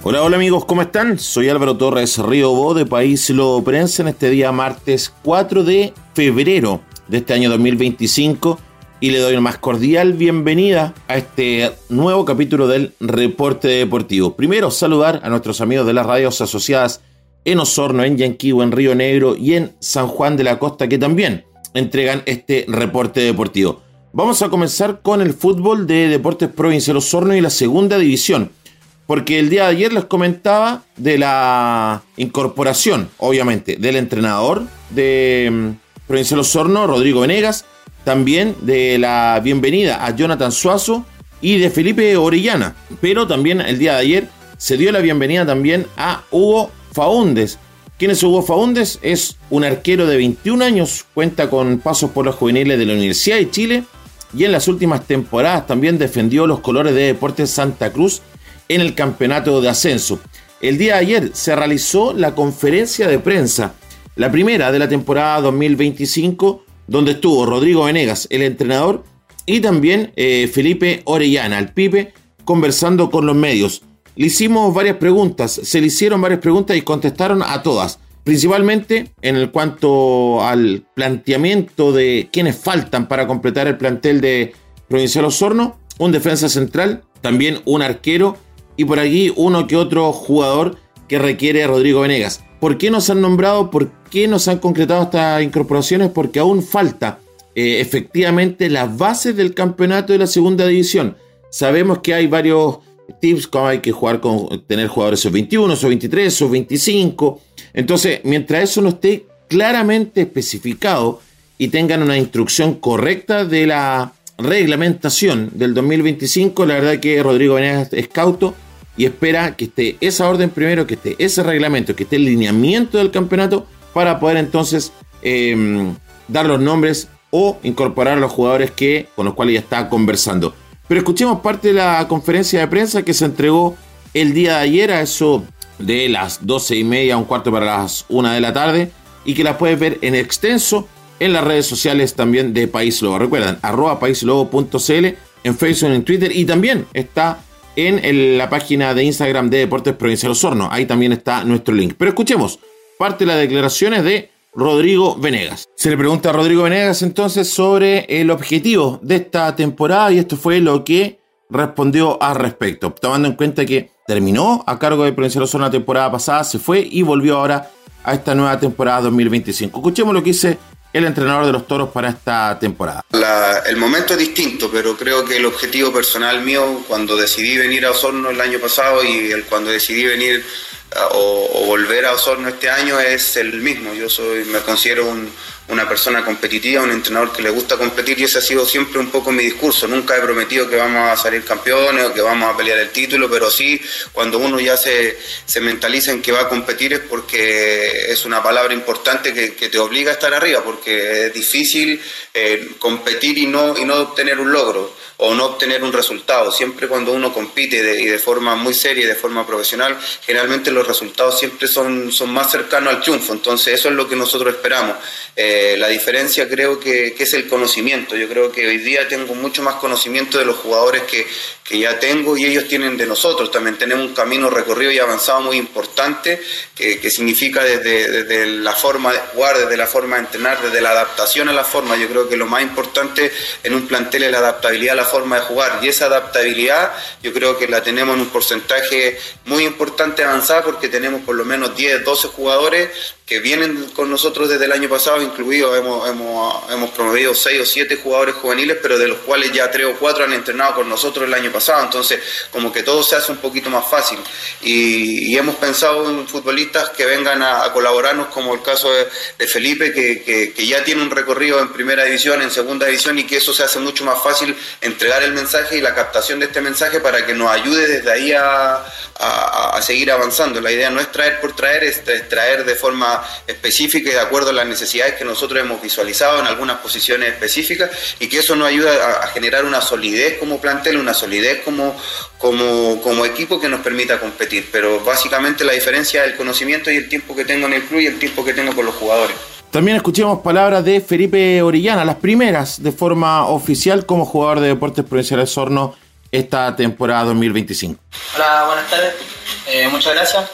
Hola, hola amigos, ¿cómo están? Soy Álvaro Torres Río de País Lobo Prensa en este día martes 4 de febrero de este año 2025 y le doy la más cordial bienvenida a este nuevo capítulo del Reporte Deportivo. Primero, saludar a nuestros amigos de las radios asociadas en Osorno, en Yanquihue, en Río Negro y en San Juan de la Costa, que también entregan este Reporte Deportivo. Vamos a comenzar con el fútbol de Deportes Provincial Osorno y la segunda división, porque el día de ayer les comentaba de la incorporación, obviamente, del entrenador de Provincial Osorno, Rodrigo Venegas, también de la bienvenida a Jonathan Suazo y de Felipe Orellana, pero también el día de ayer se dio la bienvenida también a Hugo Faúndez. ¿Quién es Hugo Faúndez? Es un arquero de 21 años, cuenta con pasos por los juveniles de la Universidad de Chile y en las últimas temporadas también defendió los colores de Deportes Santa Cruz en el campeonato de ascenso. El día de ayer se realizó la conferencia de prensa, la primera de la temporada 2025, donde estuvo Rodrigo Venegas, el entrenador, y también Felipe Orellana, el Pipe, conversando con los medios. Le hicimos varias preguntas, se le hicieron varias preguntas y contestaron a todas, principalmente en cuanto al planteamiento de quiénes faltan para completar el plantel de Provincial Osorno, un defensa central, también un arquero, y por aquí uno que otro jugador que requiere Rodrigo Venegas. ¿Por qué no se han nombrado? ¿Por qué no se han concretado estas incorporaciones? Porque aún falta efectivamente las bases del campeonato de la segunda división. Sabemos que hay varios tips, como hay que jugar con tener jugadores sub-21, sub-23, sub-25. Entonces, mientras eso no esté claramente especificado y tengan una instrucción correcta de la reglamentación del 2025, la verdad que Rodrigo Venegas es cauto y espera que esté esa orden primero, que esté ese reglamento, que esté el lineamiento del campeonato para poder entonces dar los nombres o incorporar a los jugadores con los cuales ya está conversando. Pero escuchemos parte de la conferencia de prensa que se entregó el día de ayer a eso de las 12:30, un cuarto para las 1 de la tarde, y que la puedes ver en extenso en las redes sociales también de País Lobo. Recuerdan, @paislobo.cl en Facebook, en Twitter, y también está en la página de Instagram de Deportes Provincial Osorno. Ahí también está nuestro link. Pero escuchemos parte de las declaraciones de Rodrigo Venegas. Se le pregunta a Rodrigo Venegas entonces sobre el objetivo de esta temporada y esto fue lo que respondió al respecto, tomando en cuenta que terminó a cargo de Provincial Osorno la temporada pasada, se fue y volvió ahora a esta nueva temporada 2025. Escuchemos lo que dice el entrenador de los Toros para esta temporada. El momento es distinto, pero creo que el objetivo personal mío cuando decidí venir a Osorno el año pasado y cuando decidí venir o volver a Osorno este año es el mismo. Yo me considero una persona competitiva, un entrenador que le gusta competir y ese ha sido siempre un poco mi discurso. Nunca he prometido que vamos a salir campeones o que vamos a pelear el título, pero sí cuando uno ya se mentaliza en que va a competir es porque es una palabra importante que te obliga a estar arriba, porque es difícil competir y no obtener un logro o no obtener un resultado. Siempre cuando uno compite y de forma muy seria y de forma profesional, generalmente los resultados siempre son más cercanos al triunfo. Entonces eso es lo que nosotros esperamos. La diferencia creo que es el conocimiento. Yo creo que hoy día tengo mucho más conocimiento de los jugadores que ya tengo y ellos tienen de nosotros. También tenemos un camino recorrido y avanzado muy importante que significa desde la forma de jugar, desde la forma de entrenar, desde la adaptación a la forma. Yo creo que lo más importante en un plantel es la adaptabilidad a la forma de jugar y esa adaptabilidad yo creo que la tenemos en un porcentaje muy importante avanzado porque tenemos por lo menos 10, 12 jugadores que vienen con nosotros desde el año pasado, incluidos hemos promovido 6 o 7 jugadores juveniles, pero de los cuales ya 3 o 4 han entrenado con nosotros el año pasado, entonces como que todo se hace un poquito más fácil y hemos pensado en futbolistas que vengan a colaborarnos, como el caso de Felipe, que ya tiene un recorrido en primera división, en segunda división, y que eso se hace mucho más fácil entregar el mensaje y la captación de este mensaje para que nos ayude desde ahí a seguir avanzando. La idea no es traer por traer, es traer de forma específica y de acuerdo a las necesidades que nosotros hemos visualizado en algunas posiciones específicas y que eso nos ayuda a generar una solidez como plantel, una solidez como equipo que nos permita competir. Pero básicamente la diferencia es el conocimiento y el tiempo que tengo en el club y el tiempo que tengo con los jugadores. También escuchemos palabras de Felipe Orellana, las primeras de forma oficial como jugador de Deportes Provincial Osorno esta temporada 2025. Hola, buenas tardes. Muchas gracias.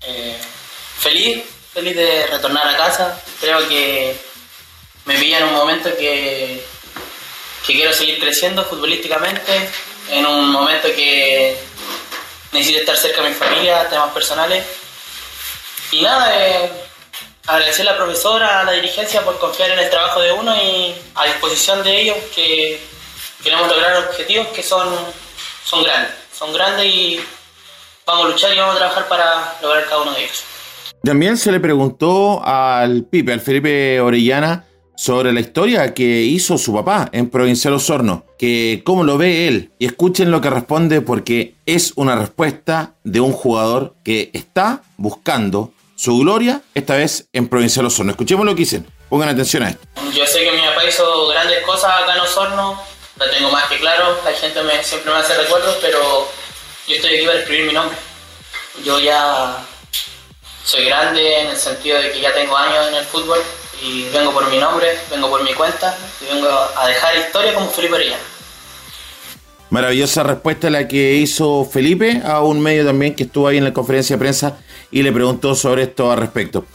Feliz de retornar a casa. Creo que me pilla en un momento que quiero seguir creciendo futbolísticamente, en un momento que necesito estar cerca de mi familia, temas personales. Y nada, agradecer a la profesora, a la dirigencia por confiar en el trabajo de uno y a disposición de ellos que queremos lograr objetivos que son grandes y vamos a luchar y vamos a trabajar para lograr cada uno de ellos. También se le preguntó al Felipe Orellana, sobre la historia que hizo su papá en Provincial Osorno, que cómo lo ve él. Y escuchen lo que responde, porque es una respuesta de un jugador que está buscando su gloria, esta vez en Provincial Osorno. Escuchemos lo que dicen, pongan atención a esto. Yo sé que mi papá hizo grandes cosas acá en Osorno, lo tengo más que claro, la gente siempre me hace recuerdos, pero yo estoy aquí para escribir mi nombre. Yo ya soy grande en el sentido de que ya tengo años en el fútbol y vengo por mi nombre, vengo por mi cuenta y vengo a dejar historia como Felipe Orellana. Maravillosa respuesta la que hizo Felipe a un medio también que estuvo ahí en la conferencia de prensa y le preguntó sobre esto al respecto.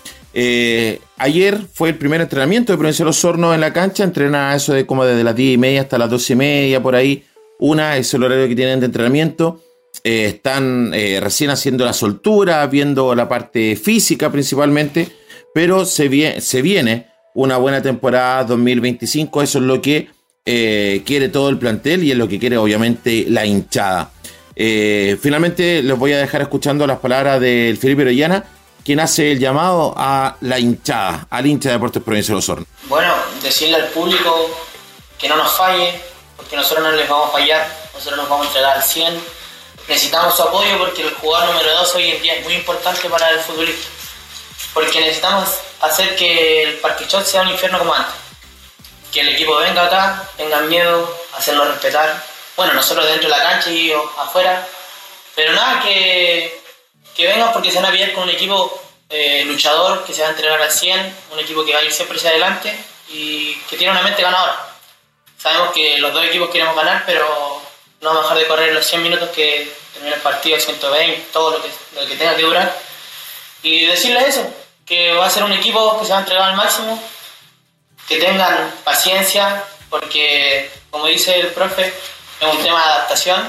Ayer fue el primer entrenamiento de Provincial Osorno en la cancha, entrena eso de como desde las 10:30 hasta las 12:30 por ahí. Es el horario que tienen de entrenamiento. Están recién haciendo la soltura, viendo la parte física principalmente, pero se viene una buena temporada 2025, eso es lo que quiere todo el plantel y es lo que quiere obviamente la hinchada. Finalmente les voy a dejar escuchando las palabras del Felipe Orellana, quien hace el llamado a la hinchada, al hincha de Deportes Provincial Osorno. Bueno, decirle al público que no nos falle, porque nosotros no les vamos a fallar, nosotros nos vamos a entregar al 100%. Necesitamos su apoyo porque el jugador número 2 hoy en día es muy importante para el futbolista. Porque necesitamos hacer que el Parquichot sea un infierno como antes. Que el equipo venga acá, tengan miedo, hacernos respetar. Bueno, nosotros dentro de la cancha y ellos afuera. Pero nada, que vengan porque se van a pillar con un equipo luchador, que se va a entregar al 100, un equipo que va a ir siempre hacia adelante y que tiene una mente ganadora. Sabemos que los dos equipos queremos ganar, pero no vamos a dejar de correr los 100 minutos que termina el partido, 120, todo lo que tenga que durar. Y decirles eso, que va a ser un equipo que se va a entregar al máximo, que tengan paciencia, porque como dice el profe, es un tema de adaptación,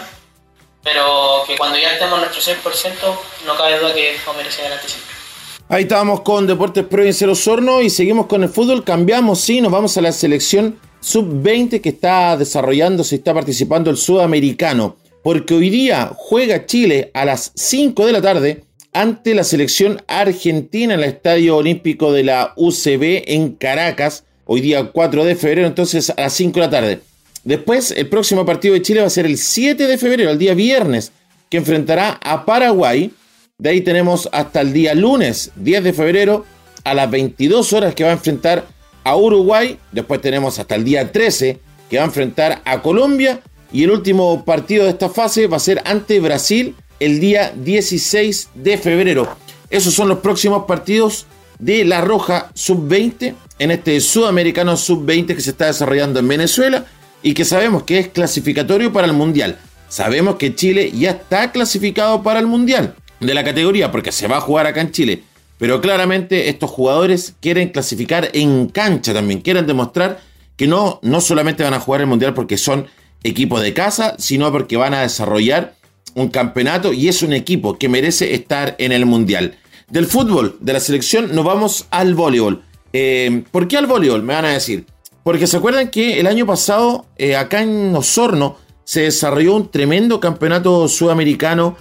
pero que cuando ya estemos nuestro 100%, no cabe duda que vamos a ir hacia adelante siempre. Ahí estábamos con Deportes Provincial Osorno y seguimos con el fútbol. Cambiamos, nos vamos a la selección sub-20 que está desarrollándose, está participando el sudamericano, porque hoy día juega Chile a las 5 de la tarde ante la selección argentina en el Estadio Olímpico de la UCB en Caracas, hoy día 4 de febrero, entonces a las 5 de la tarde. Después, el próximo partido de Chile va a ser el 7 de febrero, el día viernes, que enfrentará a Paraguay. De ahí tenemos hasta el día lunes, 10 de febrero, a las 22 horas, que va a enfrentar a Uruguay. Después tenemos hasta el día 13, que va a enfrentar a Colombia. Y el último partido de esta fase va a ser ante Brasil el día 16 de febrero. Esos son los próximos partidos de la Roja Sub-20 en este Sudamericano Sub-20 que se está desarrollando en Venezuela y que sabemos que es clasificatorio para el Mundial. Sabemos que Chile ya está clasificado para el Mundial de la categoría porque se va a jugar acá en Chile. Pero claramente estos jugadores quieren clasificar en cancha también. Quieren demostrar que no solamente van a jugar el Mundial porque son equipos de casa, sino porque van a desarrollar un campeonato y es un equipo que merece estar en el Mundial. Del fútbol, de la selección, nos vamos al voleibol. ¿Por qué al voleibol? Me van a decir. Porque se acuerdan que el año pasado, acá en Osorno, se desarrolló un tremendo campeonato sudamericano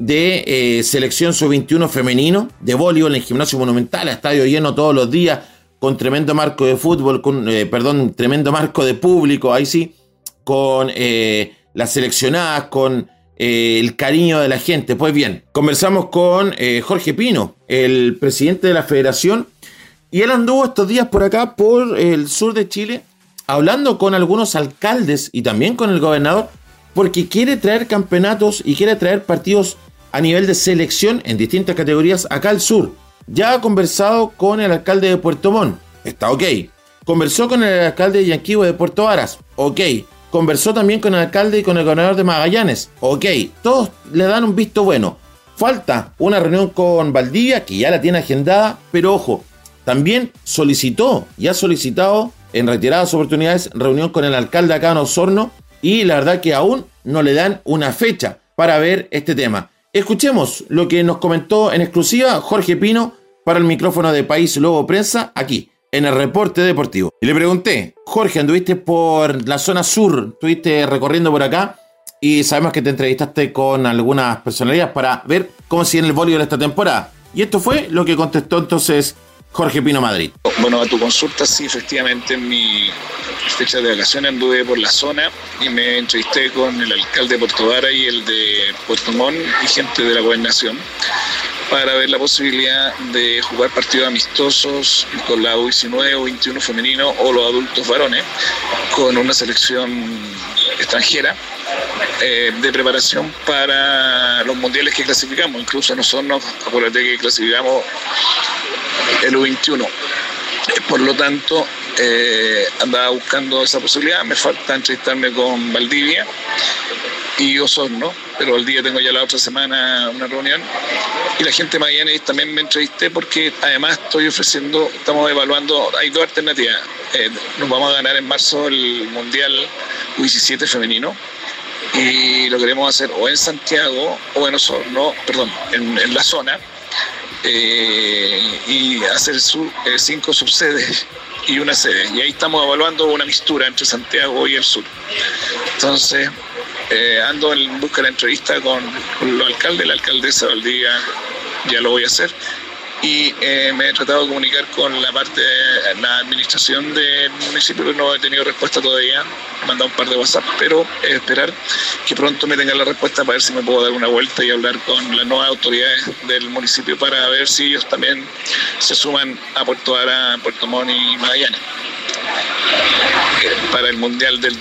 de selección sub-21 femenino de voleibol en el Gimnasio Monumental, a estadio lleno todos los días, con tremendo marco de fútbol, tremendo marco de público, ahí sí, con las seleccionadas, con el cariño de la gente. Pues bien, conversamos con Jorge Pino, el presidente de la federación, y él anduvo estos días por acá, por el sur de Chile, hablando con algunos alcaldes y también con el gobernador, porque quiere traer campeonatos y quiere traer partidos a nivel de selección en distintas categorías acá al sur. Ya ha conversado con el alcalde de Puerto Montt, está ok. Conversó con el alcalde de Yanquihue de Puerto Varas, ok. conversó también con el alcalde y con el gobernador de Magallanes. Ok, todos le dan un visto bueno. Falta una reunión con Valdivia, que ya la tiene agendada, pero ojo, también solicitó y ha solicitado en reiteradas oportunidades reunión con el alcalde acá en Osorno, y la verdad que aún no le dan una fecha para ver este tema. Escuchemos lo que nos comentó en exclusiva Jorge Pino para el micrófono de País Lobo Prensa, aquí en el Reporte Deportivo. Y le pregunté, Jorge, anduviste por la zona sur, estuviste recorriendo por acá y sabemos que te entrevistaste con algunas personalidades para ver cómo sigue el voleibol esta temporada. Y esto fue lo que contestó entonces Jorge Pino Madrid. Bueno, a tu consulta, sí, efectivamente, en mi fecha de vacaciones anduve por la zona y me entrevisté con el alcalde de Puerto Vara y el de Puerto Montt y gente de la gobernación para ver la posibilidad de jugar partidos amistosos con la U19 o 21 femenino o los adultos varones con una selección extranjera de preparación para los mundiales que clasificamos. Incluso nosotros, acuérdate que clasificamos el U21. Por lo tanto, andaba buscando esa posibilidad. Me falta entrevistarme con Valdivia y Osorno, pero Valdivia tengo ya la otra semana una reunión. Y la gente de Magallanes también me entrevisté porque además estamos evaluando, hay dos alternativas. Nos vamos a ganar en marzo el Mundial U17 femenino y lo queremos hacer o en Santiago o en Osorno, en la zona. Y hacer 5 subsedes y una sede. Y ahí estamos evaluando una mixtura entre Santiago y el sur. Entonces, ando en busca de la entrevista con los alcaldes, la alcaldesa Valdivia, ya lo voy a hacer. Y me he tratado de comunicar con la administración del municipio, pero no he tenido respuesta todavía. Me han mandado un par de WhatsApp, pero esperar que pronto me tengan la respuesta para ver si me puedo dar una vuelta y hablar con las nuevas autoridades del municipio para ver si ellos también se suman a Puerto Vara, Puerto Montt y Magallanes para el Mundial del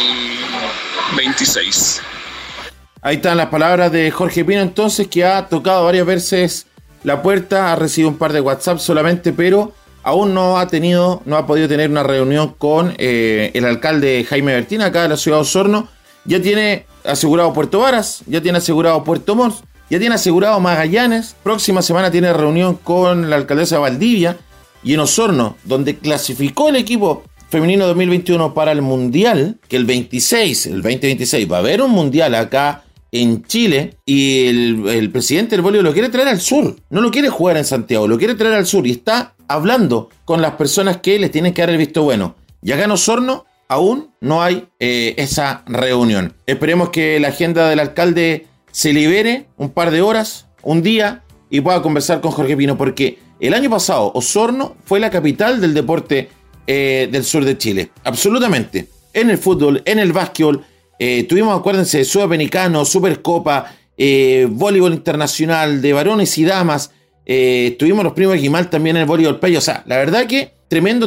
2026. Ahí están las palabras de Jorge Pino, entonces, que ha tocado varias veces la puerta, ha recibido un par de WhatsApp solamente, pero aún no ha podido tener una reunión con el alcalde Jaime Bertín acá de la ciudad de Osorno. Ya tiene asegurado Puerto Varas, ya tiene asegurado Puerto Montt, ya tiene asegurado Magallanes. Próxima semana tiene reunión con la alcaldesa de Valdivia, y en Osorno, donde clasificó el equipo femenino 2021 para el Mundial, que el 2026 va a haber un Mundial acá en Chile, y el presidente del voleibol lo quiere traer al sur, no lo quiere jugar en Santiago, lo quiere traer al sur, y está hablando con las personas que les tienen que dar el visto bueno. Y acá en Osorno aún no hay esa reunión. Esperemos que la agenda del alcalde se libere un par de horas, un día, y pueda conversar con Jorge Pino, porque el año pasado Osorno fue la capital del deporte del sur de Chile, absolutamente, en el fútbol, en el básquetbol. Tuvimos, acuérdense, Sudamericano, Supercopa, voleibol internacional de varones y damas. Tuvimos los primos Guimal también en el voleibol playa. O sea, la verdad que tremendo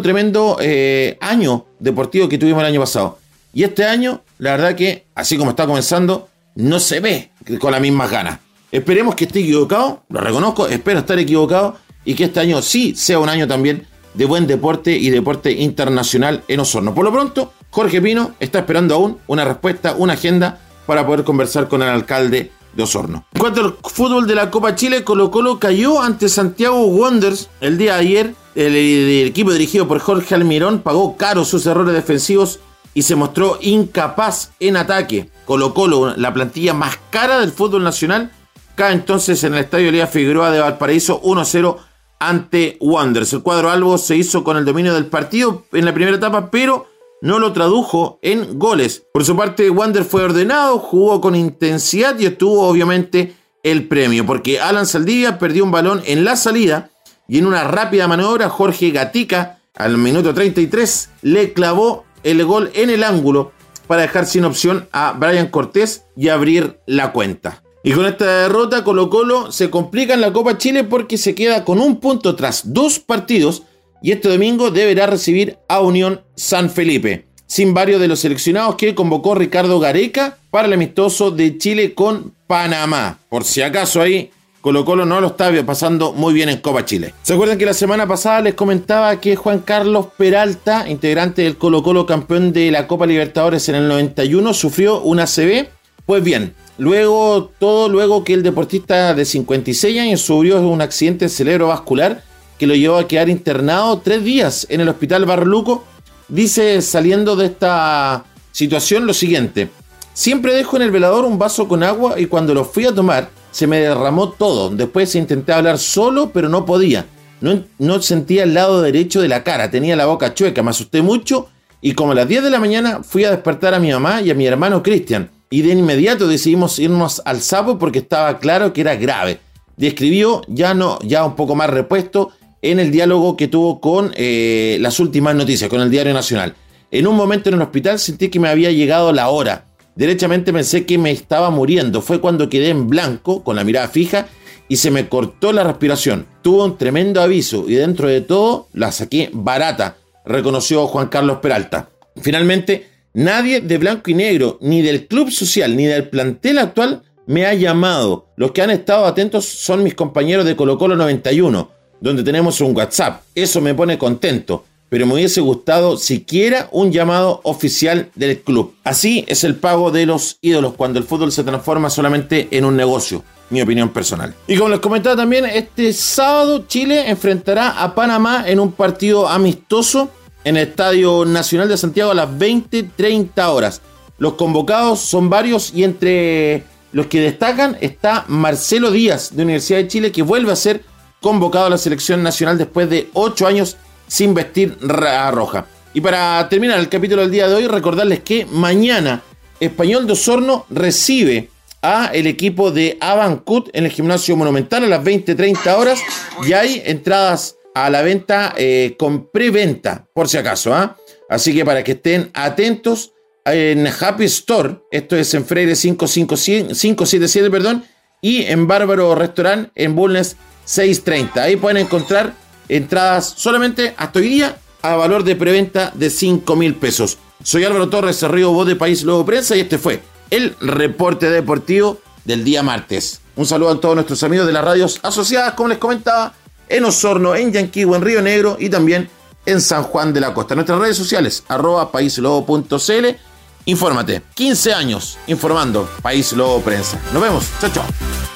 año deportivo que tuvimos el año pasado. Y este año, la verdad que, así como está comenzando, no se ve con las mismas ganas. Esperemos que esté equivocado, lo reconozco, espero estar equivocado, y que este año sí sea un año también de buen deporte y deporte internacional en Osorno. Por lo pronto, Jorge Pino está esperando aún una respuesta, una agenda para poder conversar con el alcalde de Osorno. En cuanto al fútbol de la Copa Chile, Colo-Colo cayó ante Santiago Wanderers el día de ayer. El equipo dirigido por Jorge Almirón pagó caro sus errores defensivos y se mostró incapaz en ataque. Colo-Colo, la plantilla más cara del fútbol nacional, cae entonces en el Estadio Elías Figueroa de Valparaíso 1-0 ante Wanderers. El cuadro albo se hizo con el dominio del partido en la primera etapa, pero no lo tradujo en goles. Por su parte, Wander fue ordenado, jugó con intensidad y estuvo obviamente el premio, porque Alan Saldivia perdió un balón en la salida y en una rápida maniobra Jorge Gatica al minuto 33 le clavó el gol en el ángulo para dejar sin opción a Brian Cortés y abrir la cuenta. Y con esta derrota, Colo-Colo se complica en la Copa Chile porque se queda con un punto tras 2 partidos, y este domingo deberá recibir a Unión San Felipe, sin varios de los seleccionados que convocó Ricardo Gareca para el amistoso de Chile con Panamá. Por si acaso ahí Colo-Colo no lo está pasando muy bien en Copa Chile. ¿Se acuerdan que la semana pasada les comentaba que Juan Carlos Peralta, integrante del Colo-Colo campeón de la Copa Libertadores en el 91, sufrió una ACV? Pues bien, luego que el deportista de 56 años sufrió un accidente cerebrovascular que lo llevó a quedar internado 3 días en el Hospital Barro Luco, dice saliendo de esta situación lo siguiente: siempre dejo en el velador un vaso con agua y cuando lo fui a tomar se me derramó todo. Después intenté hablar solo, pero no podía. No sentía el lado derecho de la cara, tenía la boca chueca, me asusté mucho y como a las 10 de la mañana fui a despertar a mi mamá y a mi hermano Cristian y de inmediato decidimos irnos al Sapo porque estaba claro que era grave. Describió ya un poco más repuesto en el diálogo que tuvo con las últimas noticias, con el Diario Nacional. En un momento en el hospital sentí que me había llegado la hora. Derechamente pensé que me estaba muriendo. Fue cuando quedé en blanco, con la mirada fija, y se me cortó la respiración. Tuvo un tremendo aviso y dentro de todo la saqué barata, reconoció Juan Carlos Peralta. Finalmente, nadie de blanco y negro, ni del club social, ni del plantel actual, me ha llamado. Los que han estado atentos son mis compañeros de Colo-Colo 91, donde tenemos un WhatsApp. Eso me pone contento, pero me hubiese gustado siquiera un llamado oficial del club. Así es el pago de los ídolos cuando el fútbol se transforma solamente en un negocio, mi opinión personal. Y como les comentaba también, este sábado Chile enfrentará a Panamá en un partido amistoso en el Estadio Nacional de Santiago a las 20:30 horas. Los convocados son varios y entre los que destacan está Marcelo Díaz de Universidad de Chile, que vuelve a ser convocado a la selección nacional después de 8 años sin vestir roja. Y para terminar el capítulo del día de hoy, recordarles que mañana Español de Osorno recibe a el equipo de Avancut en el Gimnasio Monumental a las 20:30 horas y hay entradas a la venta con preventa, por si acaso. Así que para que estén atentos en Happy Store, esto es en Freire 577, y en Bárbaro Restaurant en Bulnes 630. Ahí pueden encontrar entradas solamente hasta hoy día a valor de preventa de 5.000 pesos. Soy Álvaro Torres, Río Voz de País Lobo Prensa, y este fue el reporte deportivo del día martes. Un saludo a todos nuestros amigos de las radios asociadas, como les comentaba, en Osorno, en Yanquihue, en Río Negro y también en San Juan de la Costa. Nuestras redes sociales, @paislobo.cl. Infórmate, 15 años informando País Lobo Prensa. Nos vemos, chao, chao.